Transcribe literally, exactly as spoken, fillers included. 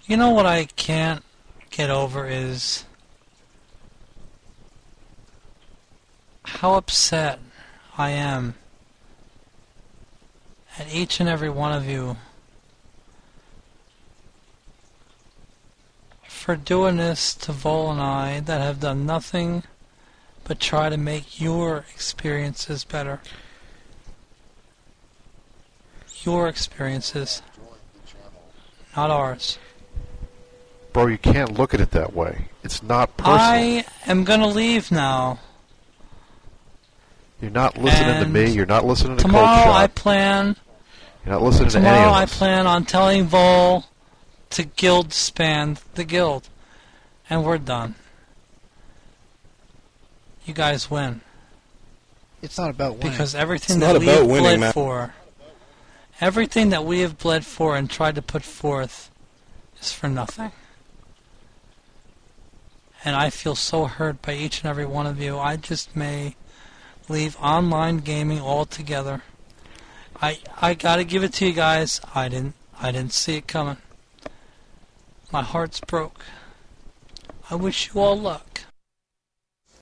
You know what I can't get over is how upset I am at each and every one of you for doing this to Vol and I that have done nothing but try to make your experiences better. Your experiences, not ours. Bro, you can't look at it that way. It's not personal. I am going to leave now. You're not listening and to me. You're not listening to tomorrow Cold Shot. I plan. You're not listening to any Tomorrow of I us. plan on telling Vol to guild span the guild, and we're done. You guys win. It's not about winning. Because everything It's that not we about have winning, bled man. for, everything that we have bled for and tried to put forth is for nothing. And I feel so hurt by each and every one of you. I just may leave online gaming altogether. I I gotta give it to you guys. I didn't I didn't see it coming. My heart's broke. I wish you all luck.